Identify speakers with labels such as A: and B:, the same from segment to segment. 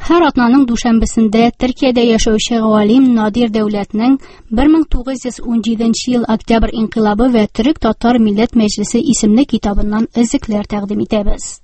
A: Һәр атнаның дүшәмбесендә Төркиядә яшәүче галим Надир Дәүләтнең 1917 ел Октябрь инкыйлабы ва Төрек-Татар милләт мәҗлесе исемле китабыннан өзекләр тәкъдим итәбез.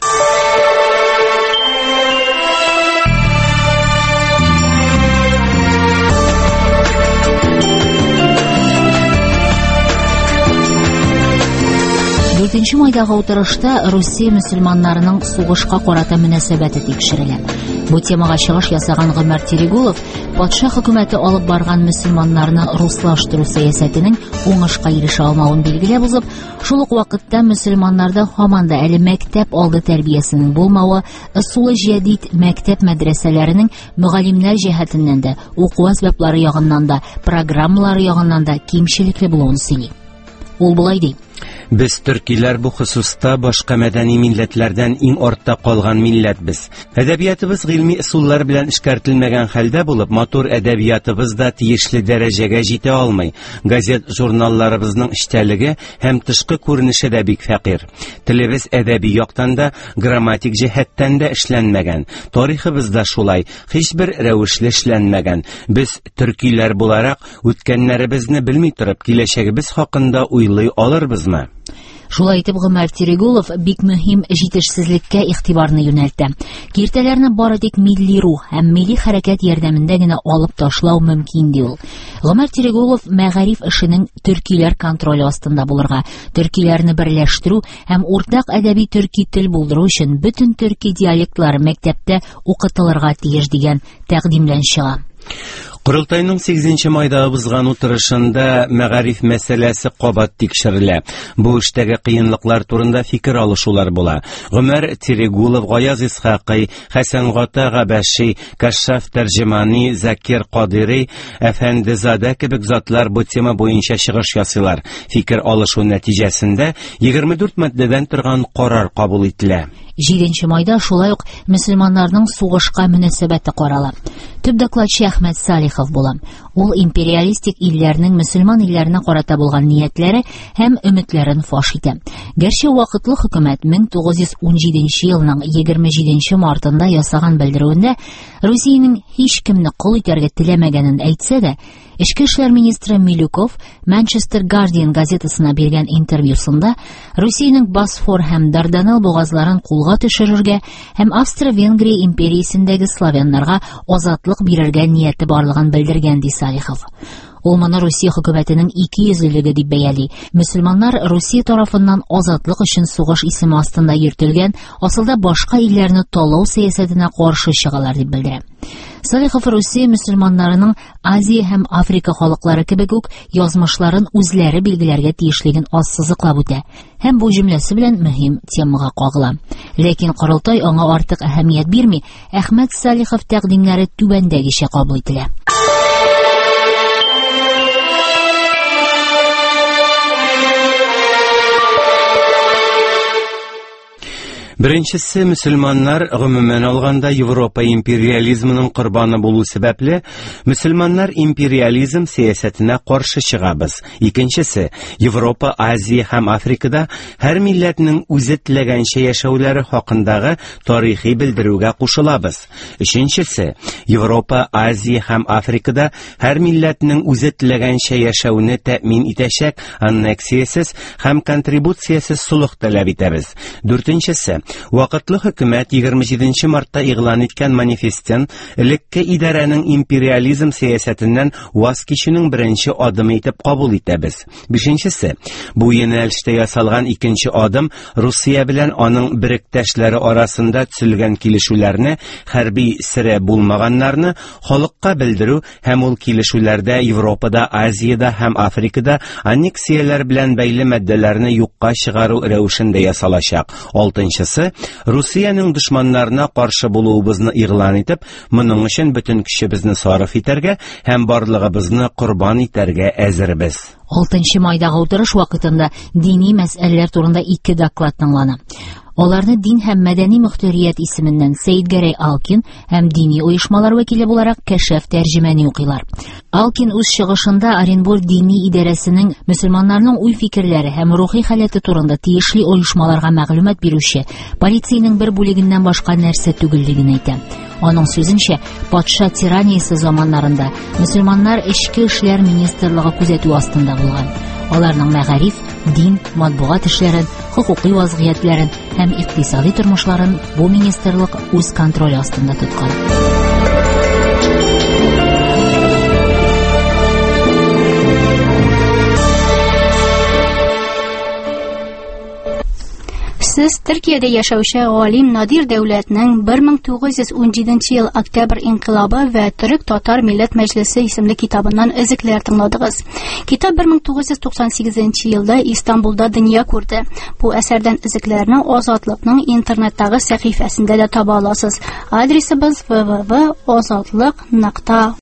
B: Дүртенче майдагы утырышта Русия мөселманнарының сугышка карата мөнәсәбәте тикшерелә. Бу темага чыгыш ясаган Гомәр Тирегулов патша хөкүмәте алып барган мөселманнарны руслаштыру сәясәтенең уңышка ирешә алмавын билгеләп узып, шул ук вакытта мөселманнарда һаман да әле мәктәп алды тәрбиясенең булмавы, ысулы җәдид мәктәп мәдрәсәләренең мөгаллимнәр җәһәтеннән дә, уку әсбаплары ягыннан да, программалары ягыннан да кимчелекле булуын сөйли. Ул булай ди:
C: Без төркиләр бу хусуста башка мәдәни милләтләрдән иң артта калган милләтбез. Әдәбиятыбыз гыйльми ысуллар белән эшкәртелмәгән хәлдә булып, матур әдәбиятыбыз да тиешле дәрәҗәгә җитә алмый. Газет, журналларыбызның эчтәлеге һәм тышкы күренеше дә бик фәкыйр. Телебез әдәби яктан да, грамматик җәһәттән дә эшләнмәгән. Тарихыбыз да шулай, һичбер рәвешле эшләнмәгән. Без төркиләр буларак үткәннәребезне белми торып, киләчәгебез хакында уйлый алырбызмы?
B: Шулай итеп, Гомәр Тирегулов бик мөһим җитешсезлеккә игътибарны юнәлтә. Киртәләрне бары тик милли рух һәм милли хәрәкәт ярдәмендә генә алып ташлау мөмкин ди ул. Гомәр Тирегулов мәгариф эшенең төркиләр контроле астында булырга, төркиләрне берләштерү һәм уртак әдәби төрки тел булдыру өчен бөтен төрки диалектлары мәктәптә укытылырга тиеш дигән тәкъдим белән чыга.
C: Курылтайның 8 майда узган утырышында мәгариф мәсьәләсе кабат тикшерелә. Бу эштәге кыенлыклар турында фикер алышулар була. Гомәр Тирегулов, Гаяз Исхакый, Хәсән Гата Габаши, Кашшаф Тәрҗемани, Закир Кадири, Әфәндезадә кебек затлар бу тема буенча чыгыш ясыйлар. Фикер алышу нәтиҗәсендә 24 маддәдән торган карар кабул ителә.
B: 7 майда шулай ук мөселманнарның сугышка мөнәсәбәте карала. Төп докладчы Әхмәт Салихов була. Ул империалистик илләрнең мөселман илләренә карата булган ниятләре һәм өметләрен фаш итә. Гәрчә вакытлы хөкүмәт 1917 елның 27 мартында ясаган белдерүендә Русиянең һичкемне кул итәргә теләмәгәнен әйтсә дә, Эчке эшләр министры Милюков Manchester Guardian газетасына биргән интервьюсында Русиянең Босфор һәм Дарданелл бугазларын кулга төшерергә һәм Австро-Венгрия империясендәге славяннарга азатлык бирергә нияте барлыгын белдергән ди Салихов. Ул моны Русия хөкүмәтенең икейөзлелеге дип бәяли. Мөселманнар Русия тарафыннан азатлык өчен сугыш исеме астында йөртелгән, асылда башка илләрне талау сәясәтенә каршы чыгалар дип белдерә. Салихов Русия мөселманнарының Азия һәм Африка халыклары кебек үк язмышларын үзләре билгеләргә тиешлеген ассызыклап үтә һәм бу җөмләсе белән мөһим темага кагыла. Ләкин Корылтай аңа артык әһәмият бирми, Әхмәт Салихов тәкъдимнәре түбәндәгечә кабул ителә.
C: Беренчесе, мөселманнар гомумән алганда Европа империализмының корбаны булу сәбәпле, мөселманнар империализм сәясәтенә каршы чыгабыз. Икенчесе, Европа, Азия һәм Африкада һәр милләтнең үзе теләгәнчә яшәүләре хакындагы тарихи белдерүгә кушылабыз. Өченчесе, Европа, Азия һәм Африкада һәр милләтнең үзе теләгәнчә яшәүне тәэмин итәчәк аннексиясез һәм контрибуциясез сулык таләп итәбез. Дүртенчесе, вакытлы хөкүмәт 27 мартта игълан иткән манифестын элекке идарәнең империализм сәясәтеннән ваз кичүнең беренче адымы итеп кабул итәбез. Бишенчесе, бу юнәлештә ясалган икенче адым Русия белән аның беректәшләре арасында төзелгән килешүләрне, хәрби сире булмаганнарны халыкка белдерү һәм ул килешүләрдә Европада, Азиядә һәм Африкада аннексияләр белән бәйле маддәләрне юкка чыгару рәвешендә ясалачак. Алтынчысы, Русиянең дошманнарына каршы булуыбызны игълан итеп, моның өчен бөтен көчебезне сарыф итәргә һәм барлыгыбызны курбан итәргә әзербез.
B: 6 майдагы утырыш вакытында дини мәсьәләләр турында 2 доклад тыңлана. Аларны дин һәм мәдәни мөхтәрият исеменнән Сәйдгәрәй Алкин һәм дини оешмалар вәкиле буларак Кәшәф Тәрҗемәни укыйлар. Алкин үз чыгышында Оренбур дини идарәсенең мөселманнарның уй-фикерләре һәм рухи халәте турында тиешле оешмаларга мәгълүмат бирүче полициянең бер бүлегеннән башка нәрсә түгеллеген әйтә. Аның сүзенчә, патша тираниясе заманнарында мөселманнар эчке эшләр министрлыгы күзәтү астында булган. Аларның мәгариф, дин, матбугат эшләрен, хукукый вазгыятьләрен һәм икътисади тормышларын бу министрлык үз контроль астында тоткан.
A: Siz Türkiye'de yaşauşa Galim Nadir Devlet'nin 1917 yıl Oktyabr İnkılabı ve Türk-Tatar Millet Meclisi isimli kitabından ezikler tınladınız. Kitap 1998 yılda İstanbul'da dünya kurdu. Bu eserden eziklerini Azatlık'ın internetdagi sahifasında da tapa alasız. Adresimiz www.azatlyk.org